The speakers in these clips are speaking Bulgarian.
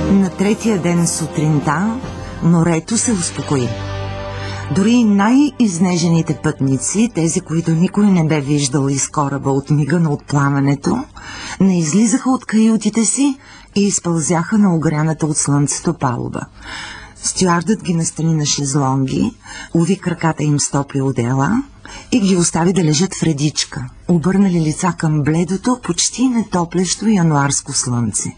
На третия ден сутринта морето се успокои. Дори най-изнежените пътници, тези, които никой не бе виждал из кораба от мига на отплаването, не излизаха от каютите си и изпълзяха на огряната от слънцето палуба. Стюардът ги настани на шезлонги, уви краката им с топли одеяла и ги остави да лежат в редичка, обърнали лица към бледото, почти нетоплещо януарско слънце.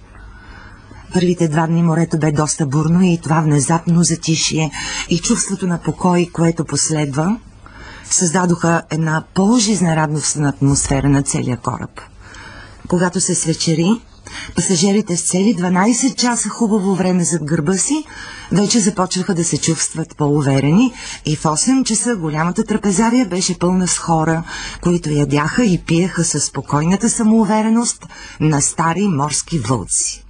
Първите 2 дни морето бе доста бурно и това внезапно затишие и чувството на покой, което последва, създадоха една по-жизнерадостна атмосфера на целия кораб. Когато се свечери, пасажирите с цели 12 часа хубаво време зад гърба си вече започнаха да се чувстват по-уверени и в 8 часа голямата трапезария беше пълна с хора, които ядяха и пиеха със спокойната самоувереност на стари морски вълци.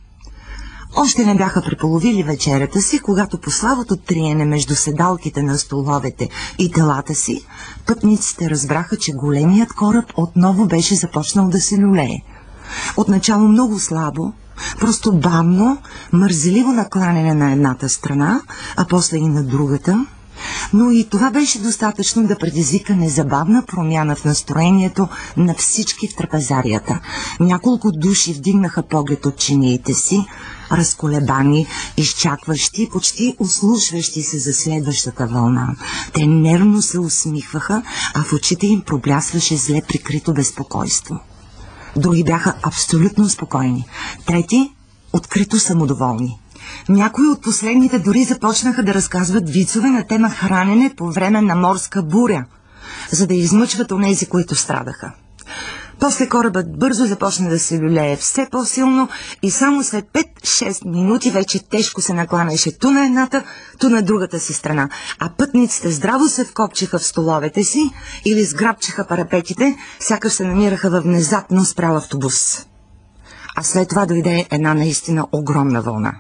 Още не бяха преполовили вечерята си, когато по слабото триене между седалките на столовете и телата си, пътниците разбраха, че големият кораб отново беше започнал да се люлее. Отначало много слабо, просто бавно, мързеливо накланяне на едната страна, а после и на другата, но и това беше достатъчно да предизвика незабавна промяна в настроението на всички в трапезарията. Няколко души вдигнаха поглед от чиниите си, разколебани, изчакващи, почти услушващи се за следващата вълна. Те нервно се усмихваха, а в очите им проблясваше зле прикрито безпокойство. Други бяха абсолютно спокойни, трети открито самодоволни. Някои от последните дори започнаха да разказват вицове на тема хранене по време на морска буря, за да измъчват онези, които страдаха. После корабът бързо започна да се люлее все по-силно и само след 5-6 минути вече тежко се накланяше ту на едната, ту на другата си страна, а пътниците здраво се вкопчиха в столовете си или сграбчаха парапетите, сякаш се намираха във внезапно спрял автобус. А след това дойде една наистина огромна вълна.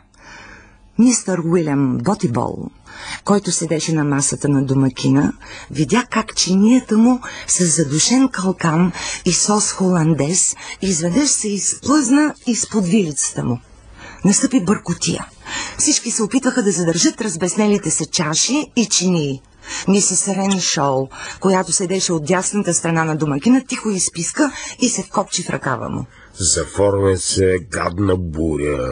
Мистър Уилям Ботибол, който седеше на масата на домакина, видя как чинията му с задушен калкан и сос холандес изведнъж се изплъзна изпод вилицата му. Настъпи бъркотия. Всички се опитваха да задържат разбеснелите се чаши и чинии. Мисис Реншоу, която седеше от дясната страна на домакина, тихо изписка и се вкопчи в ръкава му. Заформя се гадна буря.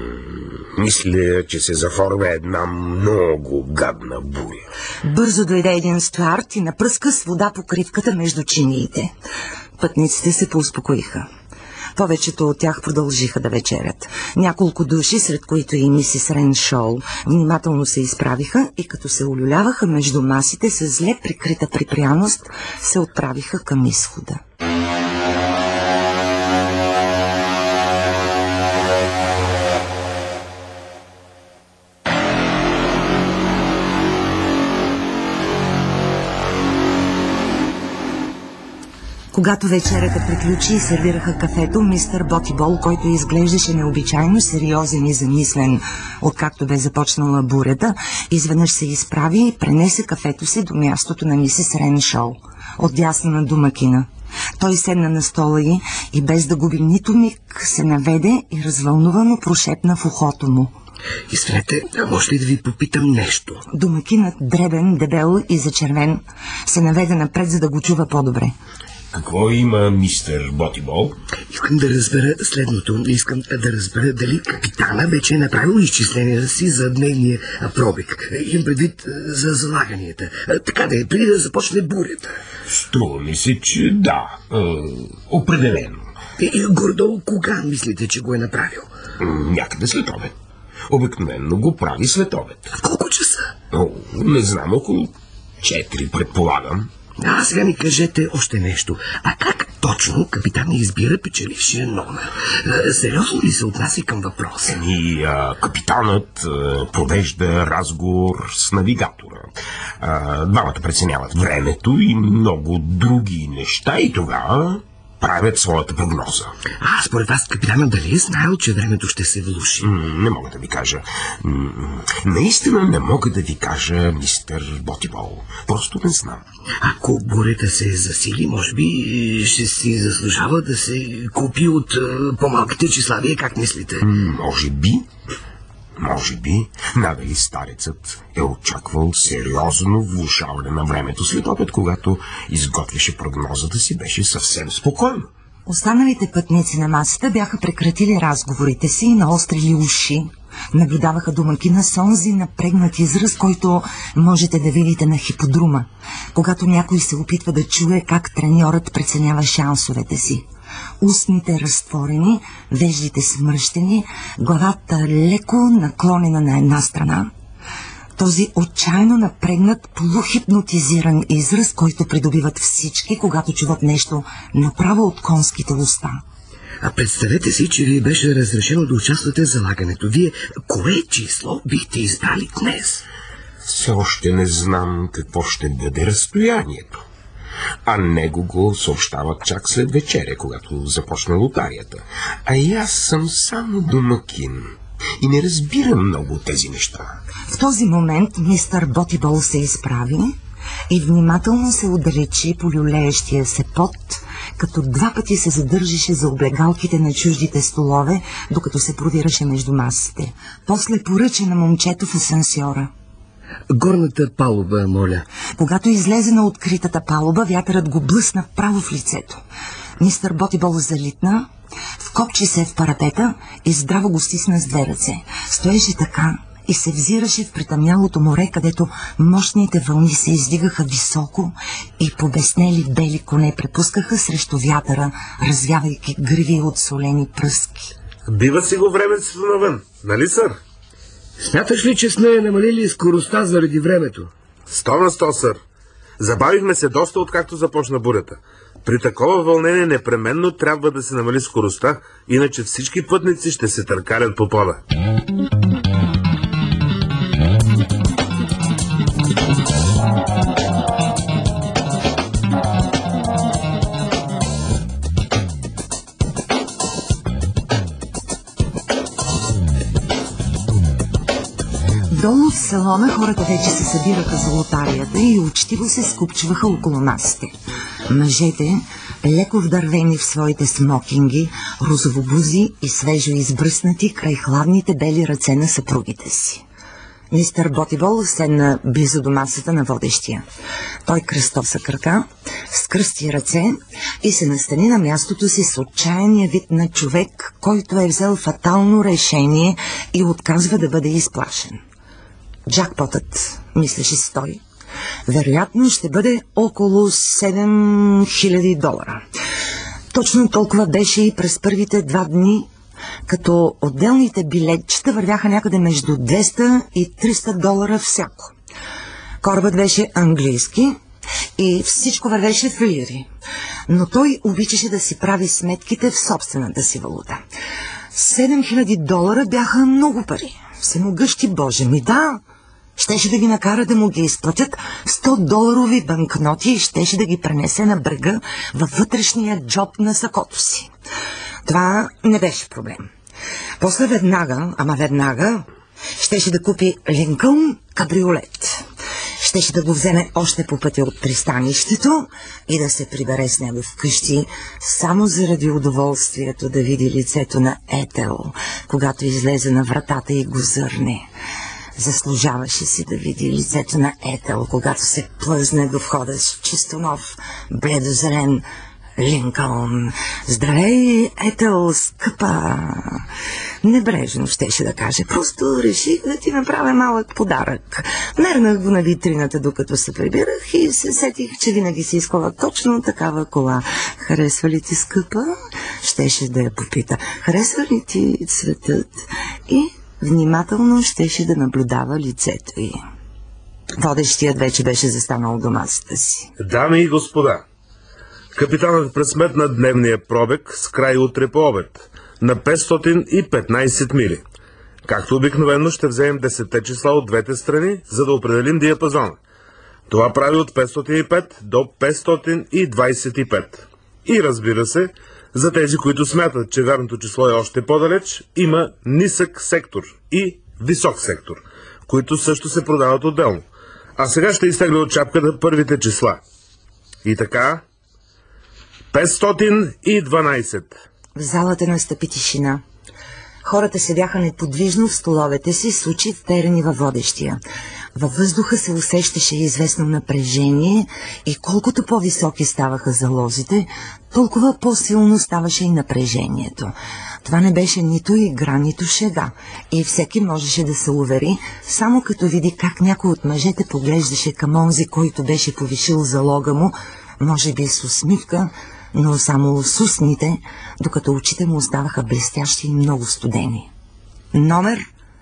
Мисля, че се заформя една много гадна буря. Бързо дойде един стюард и напръска с вода покривката между чиниите. Пътниците се поуспокоиха. Повечето от тях продължиха да вечерят. Няколко души, сред които и мисис Реншоу, внимателно се изправиха и като се улюляваха между масите с зле прикрита припряност, се отправиха към изхода. Когато вечерята приключи и сервираха кафето, мистър Ботибол, който изглеждаше необичайно сериозен и замислен, откакто бе започнала бурята, изведнъж се изправи и пренесе кафето си до мястото на мисис Реншоу, отдясно на домакина. Той седна на стола й и без да губи нито миг се наведе и развълнувано прошепна в ухото му. Извинете, може ли да ви попитам нещо? Домакинът, дребен, дебел и зачервен, се наведе напред, за да го чува по-добре. Какво има, мистер Ботибол? Искам да разбера следното. Искам да разбера дали капитана вече е направил изчисленията си за дневния пробег. Имам предвид за залаганията. Така да е, преди да започне бурята. Струва ми се, че да. Определено. Гордо, кога мислите, че го е направил? Някъде след обед. Обикновено го прави след обед. В колко часа? Не знам, около 4, предполагам. А сега ми кажете още нещо. А как точно капитан избира печелившия номер? Сериозно ли се отнася към въпроса? Капитанът провежда разговор с навигатора. Двамата преценяват времето и много други неща и тогава правят своята прогноза. Според вас капитана дали е знаел, че времето ще се влуши? Не мога да ви кажа. Наистина не мога да ви кажа, мистер Ботибол. Просто не знам. Ако бурята се засили, може би ще си заслужава да се купи от по-малките числа. Вие как мислите? Може би. Може би, надали старецът е очаквал сериозно влошаване на времето след обед, когато изготвяше прогнозата си, беше съвсем спокойно. Останалите пътници на масата бяха прекратили разговорите си и наострили уши. Наблюдаваха домакина с онзи напрегнат израз, който можете да видите на хиподрума, когато някой се опитва да чуе как треньорът преценява шансовете си. Устните разтворени, веждите смръщени, главата леко наклонена на една страна. Този отчаяно напрегнат, полухипнотизиран израз, който придобиват всички, когато чуват нещо направо от конските уста. А представете си, че ви беше разрешено да участвате в залагането. Вие кое число бихте избрали днес? Все още не знам какво ще бъде разстоянието. А него го съобщават чак след вечеря, когато започна лотарията. А и аз съм само домакин и не разбирам много от тези неща. В този момент мистър Ботибол се изправи и внимателно се отдалечи по люлеещия се пот, като два пъти се задържеше за облегалките на чуждите столове, докато се продираше между масите. После поръча на момчето в асансьора. Горната палуба, моля. Когато излезе на откритата палуба, вятърът го блъсна право в лицето. Мистър Ботибол залитна, вкопчи се в парапета и здраво го стисна с две ръце. Стоеше така и се взираше в притъмнялото море, където мощните вълни се издигаха високо и побеснели бели коне препускаха срещу вятъра, развявайки гриви от солени пръски. Бива си го времето навън, нали, сър? Смяташ ли, че сме намалили скоростта заради времето? 100 на 100, сър. Забавихме се доста, откакто започна бурята. При такова вълнение непременно трябва да се намали скоростта, иначе всички пътници ще се търкалят по пода. Долу в салона хората вече се събираха за лотарията и учтиво се скупчваха около масите. Мъжете, леко вдървени в своите смокинги, розовобузи и свежо избръснати край хладните бели ръце на съпругите си. Мистър Ботибол седна близо до масата на водещия. Той кръстоса крака, скръсти ръце и се настани на мястото си с отчаяния вид на човек, който е взел фатално решение и отказва да бъде изплашен. Джакпотът, мислеше си той, вероятно ще бъде около $7000. Точно толкова беше и през първите 2 дни, като отделните билетчета вървяха някъде между $200 и $300 всяко. Корабът беше английски и всичко вървеше в лири, но той обичаше да си прави сметките в собствената си валута. $7000 бяха много пари. Всемогъщи Боже ми, да! Щеше да ги накара да му ги изплатят $100 банкноти и щеше да ги пренесе на брега във вътрешния джоб на сакото си. Това не беше проблем. После веднага, щеше да купи Линкълн кабриолет. Щеше да го вземе още по пътя от пристанището и да се прибере с него вкъщи, само заради удоволствието да види лицето на Етел, когато излезе на вратата и го зърне. Заслужаваше си да види лицето на Етел, когато се плъзне до входа с чисто нов, бледозелен Линкълн. Здравей, Етел, скъпа! Небрежно щеше да каже. Просто реших да ти направя малък подарък. Мернах го на витрината, докато се прибирах и се сетих, че винаги си искала точно такава кола. Харесва ли ти, скъпа? Щеше да я попита. Харесва ли ти цветът? И внимателно щеше да наблюдава лицето й. Водещият вече беше застанал до масата си. Дами и господа, капитанът пресметна дневния пробег с край утре по обед на 515 мили. Както обикновено ще вземем 10 числа от двете страни, за да определим диапазона. Това прави от 505 до 525. И разбира се, за тези, които смятат, че вярното число е още по-далеч, има нисък сектор и висок сектор, които също се продават отделно. А сега ще изтегля от чапката първите числа. И така, 512. В залата настъпи тишина. Хората седяха неподвижно в столовете си, с очи вперени във водещия. Във въздуха се усещаше известно напрежение и колкото по-високи ставаха залозите, толкова по-силно ставаше и напрежението. Това не беше нито игра, нито шега и всеки можеше да се увери, само като види как някой от мъжете поглеждаше към онзи, който беше повишил залога му, може би с усмивка, но само с устните, докато очите му оставаха блестящи и много студени. Номер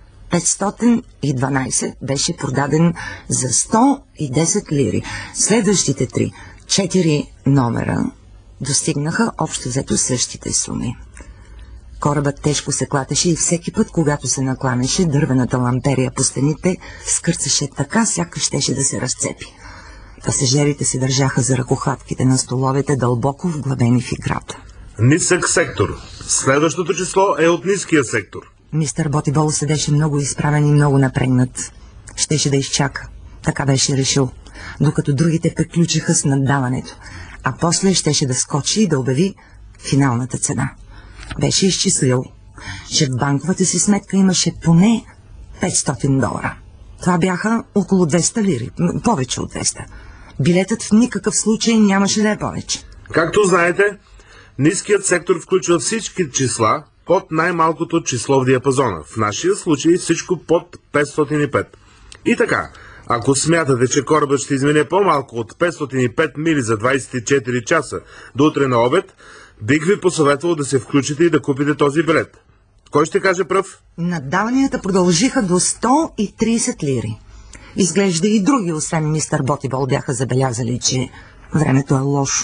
512 беше продаден за 110 лири. Следващите 4 номера достигнаха общо взето същите суми. Корабът тежко се клатеше и всеки път, когато се накланеше, дървената ламперия по стените скърцаше така, сякаш щеше да се разцепи. Пасажирите се държаха за ръкохватките на столовете, дълбоко вглъбени в играта. Нисък сектор. Следващото число е от ниския сектор. Мистер Ботибол седеше много изправен и много напрегнат. Щеше да изчака. Така беше решил. Докато другите приключиха с наддаването. А после щеше да скочи и да обяви финалната цена. Беше изчислил, че в банковата си сметка имаше поне $500. Това бяха около 200 лири. Повече от 200. Билетът в никакъв случай нямаше да е повече. Както знаете, ниският сектор включва всички числа под най-малкото число в диапазона. В нашия случай всичко под 505. И така, ако смятате, че корабът ще измине по-малко от 505 мили за 24 часа до утре на обед, бих ви посъветвал да се включите и да купите този билет. Кой ще каже пръв? Наддаванията продължиха до 130 лири. Изглежда и други, освен мистер Ботибол, бяха забелязали, че времето е лошо.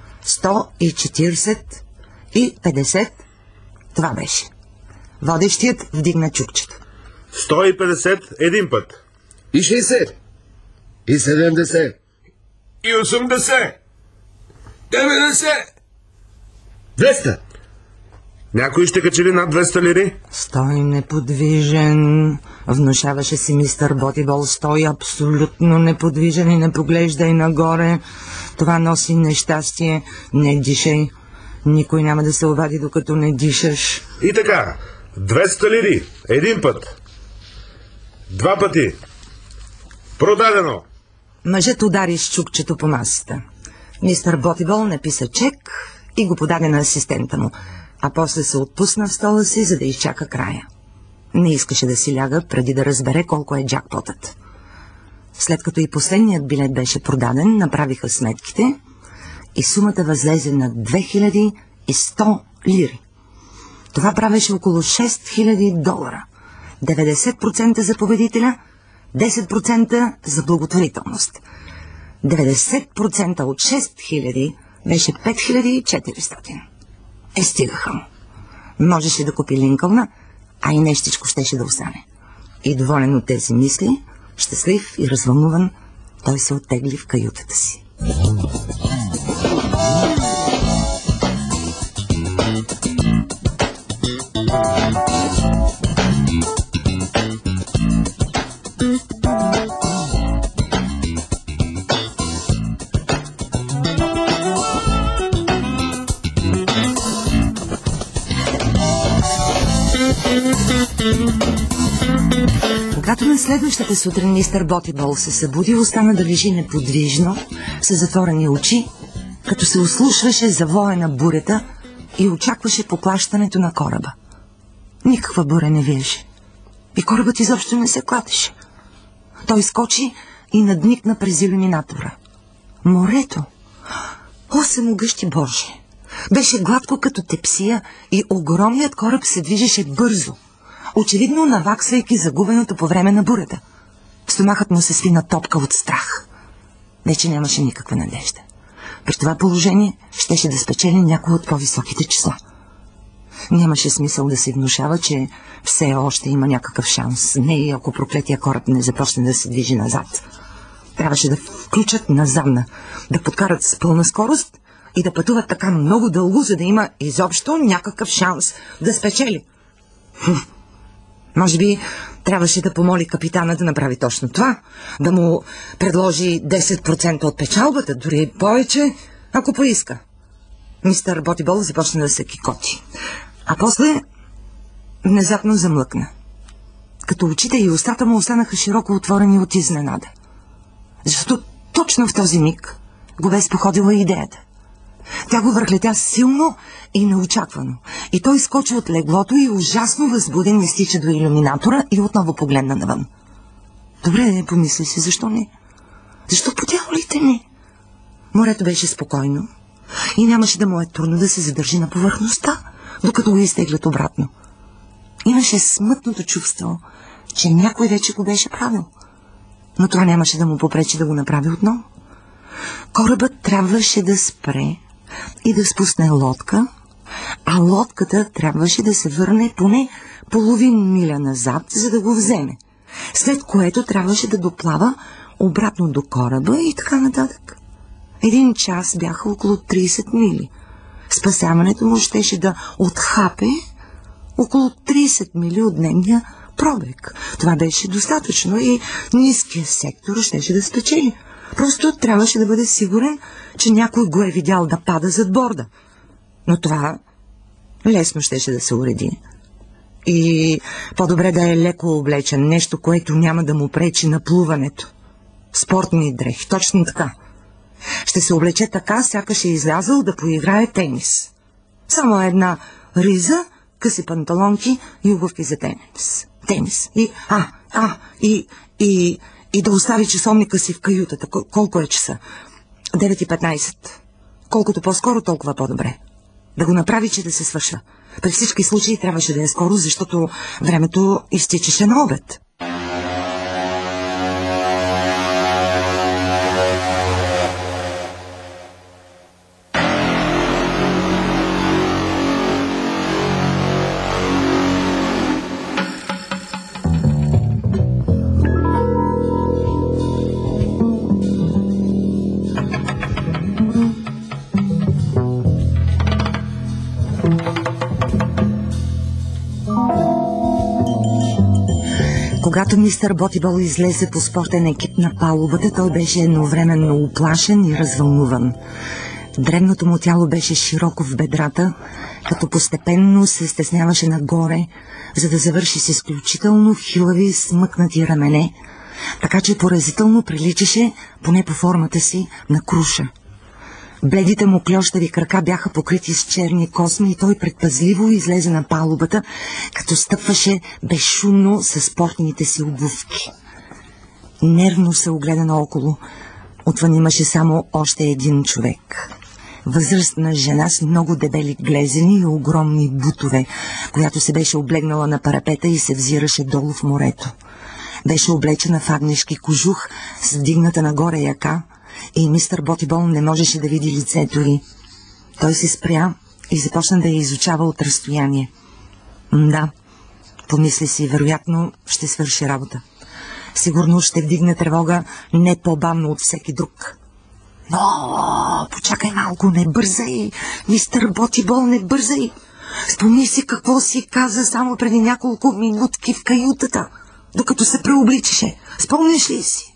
140 и 50, това беше. Водещият вдигна чукчето. 150 един път. И 60. И 70. И 80. 90. 200. Някой ще качи ли над 200 лири? Стой неподвижен, внушаваше си мистер Ботибол. Стой абсолютно неподвижен и не поглеждай нагоре. Това носи нещастие. Не дишай. Никой няма да се обади, докато не дишаш. И така, 200 лири един път. 2 пъти. Продадено. Мъжът удари с чукчето по масата. Мистер Ботибол написа чек и го подаде на асистента му, а после се отпусна в стола си, за да изчака края. Не искаше да си ляга, преди да разбере колко е джакпотът. След като и последният билет беше продаден, направиха сметките и сумата възлезе на $2100 лири. Това правеше около $6000. 90% за победителя, 10% за благотворителност. 90% от 6000 беше 5400. Стигаха му. Можеше да купи Линкълна, а и нещичко щеше да остане. И доволен от тези мисли, щастлив и развълнуван, той се оттегли в каютата си. Когато на следващата сутрин мистер Ботибол се събуди, остана да лежи неподвижно, с затворени очи, като се ослушваше завоя на бурята и очакваше поклащането на кораба. Никаква буря не виеше. И корабът изобщо не се клатеше. Той скочи и надникна през иллюминатора. Морето, 8 огъщи Боже, беше гладко като тепсия и огромният кораб се движеше бързо, очевидно наваксвайки загубеното по време на бурята. Стомахът му се свина топка от страх. Вече нямаше никаква надежда. При това положение щеше да спечели някой от по-високите числа. Нямаше смисъл да се внушава, че все още има някакъв шанс. Не и ако проклетия кораб не започне да се движи назад. Трябваше да включат назадна, да подкарат с пълна скорост и да пътуват така много дълго, за да има изобщо някакъв шанс да спечели. Може би трябваше да помоли капитана да направи точно това, да му предложи 10% от печалбата, дори повече, ако поиска. Мистер Ботибол започна да се кикоти. А после внезапно замлъкна. Като очите и устата му останаха широко отворени от изненада. Защото точно в този миг го бе споходила идеята. Тя го върхлетя силно и неочаквано. И той скочи от леглото и ужасно възбуден изтича до илюминатора и отново погледна навън. Добре, помисли си, защо не? Защо по дяволите не? Морето беше спокойно и нямаше да му е трудно да се задържи на повърхността, докато го изтеглят обратно. Имаше смътното чувство, че някой вече го беше правил. Но това нямаше да му попречи да го направи отново. Корабът трябваше да спре и да спусне лодка, а лодката трябваше да се върне поне половин миля назад, за да го вземе, след което трябваше да доплава обратно до кораба и така нататък. 1 час бяха около 30 мили. Спасяването му щеше да отхапе около 30 мили от дневния пробег. Това беше достатъчно и ниският сектор щеше да спечели. Просто трябваше да бъде сигурен, че някой го е видял да пада зад борда. Но това лесно щеше да се уреди. И по-добре да е леко облечен, нещо, което няма да му пречи на плуването. Спортни дрехи, точно така. Ще се облече така, сякаш е излязъл да поиграе тенис. Само една риза, къси панталонки и обувки за тенис. И да остави часовника си в каютата. Колко е часа? 9:15. Колкото по-скоро, толкова по-добре. Да го направи, че да се свърша. При всички случаи трябваше да е скоро, защото времето изтичаше на обед. Когато мистер Ботибол излезе по спортен екип на палубата, той беше едновременно уплашен и развълнуван. Дребното му тяло беше широко в бедрата, като постепенно се стесняваше нагоре, за да завърши с изключително хилави смъкнати рамене, така че поразително приличаше, поне по формата си, на круша. Бледите му клющави крака бяха покрити с черни косми и той предпазливо излезе на палубата, като стъпваше безшумно със спортните си обувки. Нервно се огледа наоколо. Отвън имаше само още един човек. Възрастна жена с много дебели глезени и огромни бутове, която се беше облегнала на парапета и се взираше долу в морето. Беше облечена в агнешки кожух с вдигната нагоре яка, и мистер Ботибол не можеше да види лицето й. Той се спря и започна да я изучава от разстояние. Да, помисли си, вероятно ще свърши работа. Сигурно ще вдигне тревога не по-бавно от всеки друг. Но, почакай малко, не бързай, мистер Ботибол, не бързай. Спомни си какво си каза само преди няколко минутки в каютата, докато се преобличаше. Спомниш ли си?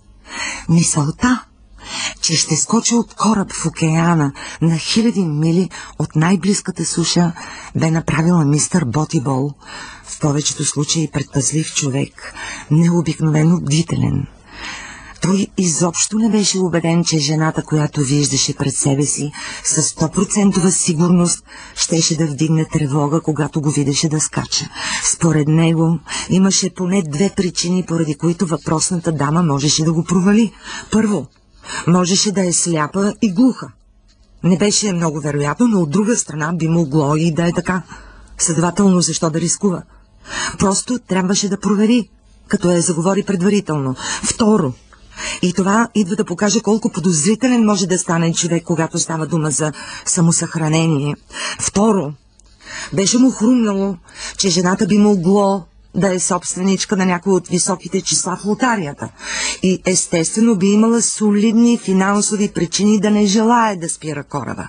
Мисълта, че ще скочи от кораб в океана на хиляди мили от най-близката суша, бе направила мистер Ботибол, в повечето случаи предпазлив човек, необикновено бдителен. Той изобщо не беше убеден, че жената, която виждаше пред себе си, със 100% сигурност щеше да вдигне тревога, когато го видеше да скача. Според него имаше поне 2 причини, поради които въпросната дама можеше да го провали. Първо, можеше да е сляпа и глуха. Не беше много вероятно, но от друга страна би могло и да е така. Следователно, защо да рискува? Просто трябваше да провери, като я заговори предварително. Второ, и това идва да покаже колко подозрителен може да стане човек, когато става дума за самосъхранение. Второ, беше му хрумнало, че жената би могло да е собственичка на някои от високите числа в лотарията и естествено би имала солидни финансови причини да не желае да спира кораба.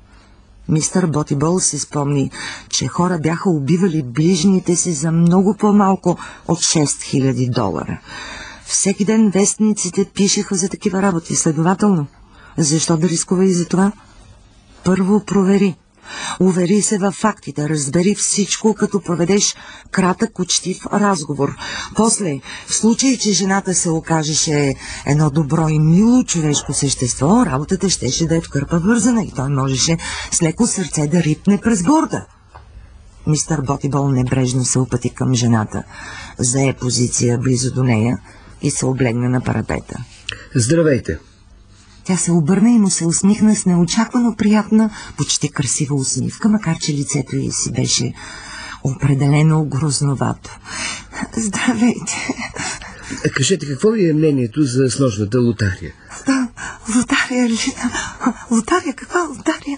Мистер Ботибол си спомни, че хора бяха убивали ближните си за много по-малко от $6000. Всеки ден вестниците пишеха за такива работи, следователно. Защо да рискува и за това? Първо провери. Увери се във фактите, разбери всичко, като проведеш кратък, учтив разговор. После, в случай, че жената се окажеше едно добро и мило човешко същество, работата щеше да е в кърпа вързана и той можеше с леко сърце да рипне през борда. Мистър Ботибол небрежно се опъти към жената, зае позиция близо до нея и се облегна на парапета. Здравейте! Тя се обърна и му се усмихна с неочаквано приятна, почти красива усмивка, макар че лицето й си беше определено грозновато. Здравейте! Кажете, какво ви е мнението за снощната лотария? Да, лотария ли? Лотария? Каква лотария?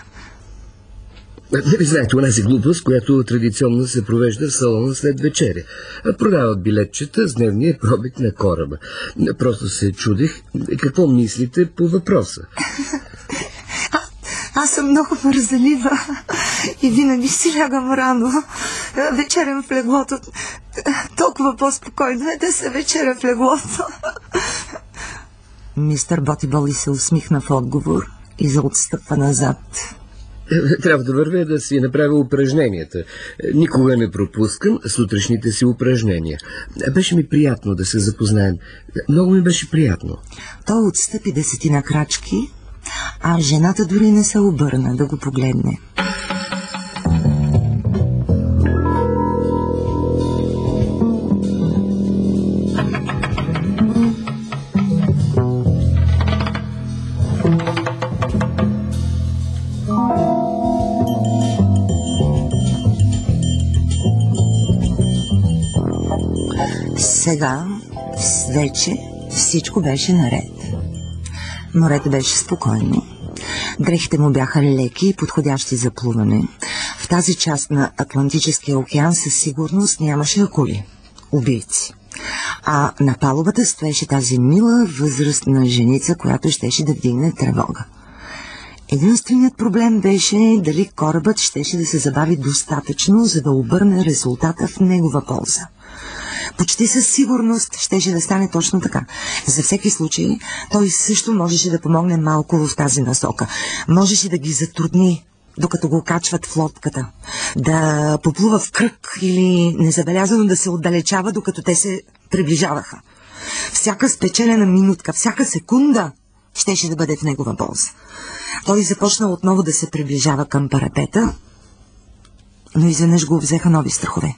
Не знаете онази глупост, която традиционно се провежда в салона след вечеря. Продават билетчета с дневния пробег на кораба. Просто се чудих какво мислите по въпроса. Аз съм много мързелива и винаги си лягам рано. Вечерям в леглото. Толкова по-спокойно е да се вечеря в леглото. Мистър Ботибол се усмихна в отговор и заотстъпва назад. Трябва да вървя да си направя упражненията. Никога не пропускам сутрешните си упражнения. Беше ми приятно да се запознаем. Много ми беше приятно. Той отстъпи 10 крачки, а жената дори не се обърна да го погледне. Сега вече всичко беше наред. Морето беше спокойно. Дрехите му бяха леки и подходящи за плуване. В тази част на Атлантическия океан със сигурност нямаше акули, убийци. А на палубата стоеше тази мила възрастна женица, която щеше да вдигне тревога. Единственият проблем беше дали корабът щеше да се забави достатъчно, за да обърне резултата в негова полза. Почти със сигурност щеше да стане точно така. За всеки случай, той също можеше да помогне малко в тази насока. Можеше да ги затрудни, докато го качват в лодката. Да поплува в кръг или незабелязано да се отдалечава, докато те се приближаваха. Всяка спечелена минутка, всяка секунда щеше да бъде в негова полза. Той започна отново да се приближава към парапета, но изведнъж го взеха нови страхове.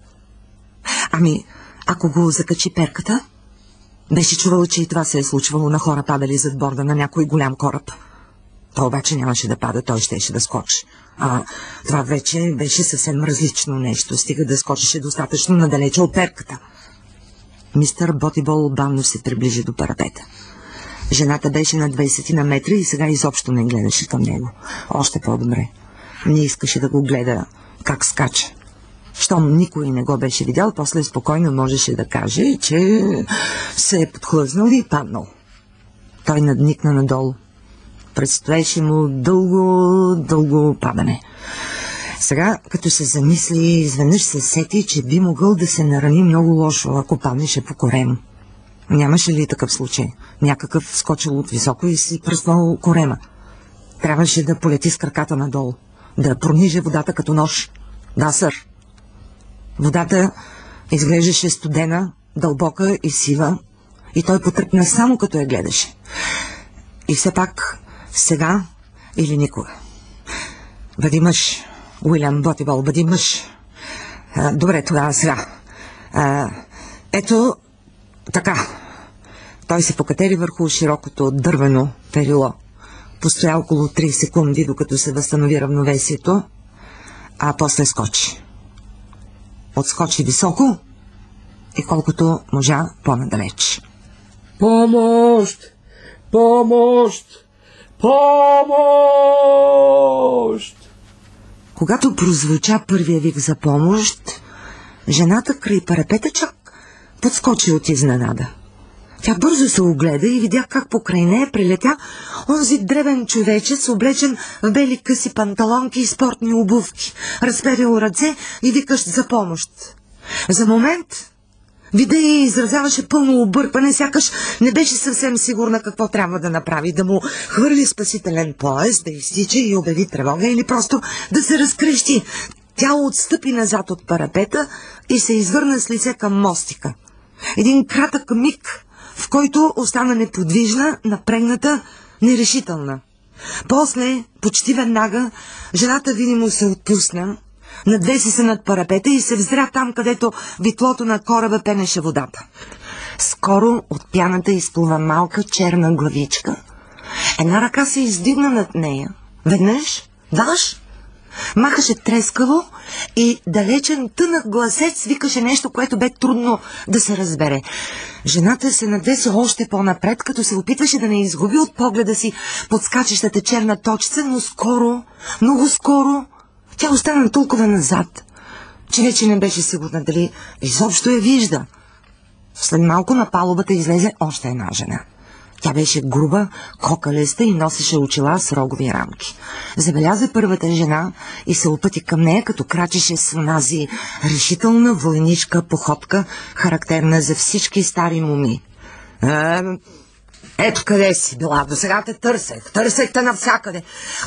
Ако го закачи перката, беше чувало, че и това се е случвало на хора, падали зад борда на някой голям кораб. Той обаче нямаше да пада, той щеше да скочи. Това вече беше съвсем различно нещо, стига да скочеше достатъчно надалече от перката. Мистър Ботибол бавно се приближи до парапета. Жената беше на 20 метра и сега изобщо не гледаше към него. Още по-добре. Не искаше да го гледа как скача. Щом никой не го беше видял, после спокойно можеше да каже, че се е подхлъзнал и паднал. Той надникна надолу. Предстоеше му дълго падане. Сега, като се замисли, изведнъж се сети, че би могъл да се нарани много лошо, ако паднеше по корем. Нямаше ли такъв случай? Някакъв скочил от високо и си пръснал корема. Трябваше да полети с краката надолу, да прониже водата като нож. Да, сър. Водата изглеждаше студена, дълбока и сива, и той потръпна само като я гледаше. И все пак, сега или никога. Бъди мъж, Уилям Ботибол, бъди мъж. Добре, тогава сега. Ето така. Той се покатери върху широкото дървено перило. Постоя около 3 секунди, докато се възстанови равновесието, а после скочи. Отскочи високо и колкото можа по-надалеч. Помощ! Помощ! Помощ! Когато прозвуча първия вик за помощ, жената край парапета чак подскочи от изненада. Тя бързо се огледа и видя как покрай нея прилетя онзи дребен човечец, облечен в бели къси панталонки и спортни обувки, разперил ръце и викащ за помощ. За момент Вида й изразяваше пълно объркване, сякаш не беше съвсем сигурна какво трябва да направи, да му хвърли спасителен пояс, да изтича и обяви тревога или просто да се разкрещи. Тя отстъпи назад от парапета и се извърна с лице към мостика. Един кратък миг, в който остана неподвижна, напрегната, нерешителна. После, почти веднага, жената видимо се отпусна, надвеси се над парапета и се взря там, където витлото на кораба пенеше водата. Скоро от пяната изплува малка черна главичка. Една ръка се издигна над нея. Веднъж, даш, махаше трескаво и далечен тънък гласец викаше нещо, което бе трудно да се разбере. Жената се надвеси още по-напред, като се опитваше да не изгуби от погледа си подскачащата черна точка, но скоро, много скоро, тя остана толкова назад, че вече не беше сигурна дали изобщо я вижда. След малко на палубата излезе още една жена. Тя беше груба, кокалеста и носеше очила с рогови рамки. Забеляза първата жена и се опъти към нея, като крачеше с онази решителна войнишка походка, характерна за всички стари моми. Ето къде си била, досега те търсех те навсякъде.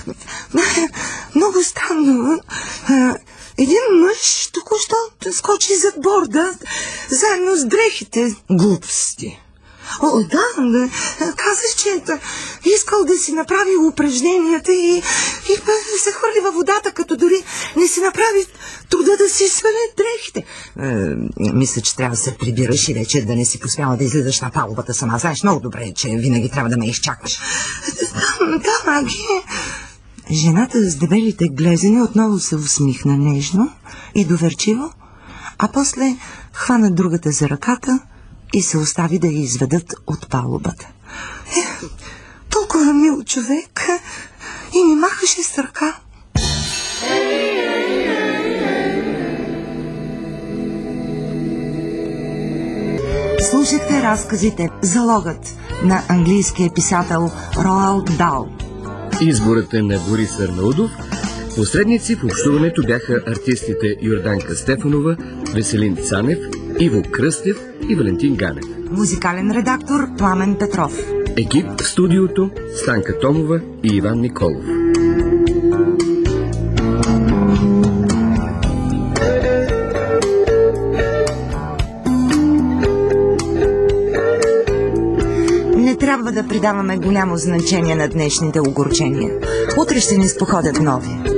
Много странно. Един мъж току-що скочи зад борда, заедно с дрехите. Глупости. О, да, каза, че искал да си направи упражненията и се хвърли във водата, като дори не си направи труда да си сваля дрехите. Мисля, че трябва да се прибираш и вече да не си посмяла да излизаш на палубата сама. Знаеш много добре, че винаги трябва да ме изчакаш. Да, Маги. Жената с дебелите глезени отново се усмихна нежно и доверчиво, а после хвана другата за ръката и се остави да я изведат от палубата. Толкова мил човек и ми махаше с ръка. Слушахте разказите "Залогът" на английския писател Роалд Дал. Изборът е на Борис Арнаудов. Посредници в общуването бяха артистите Йорданка Стефанова, Веселин Цанев, Иво Кръстев и Валентин Ганев. Музикален редактор Пламен Петров. Екип в студиото Станка Томова и Иван Николов. Не трябва да придаваме голямо значение на днешните огорчения. Утре ще ни споходят нови.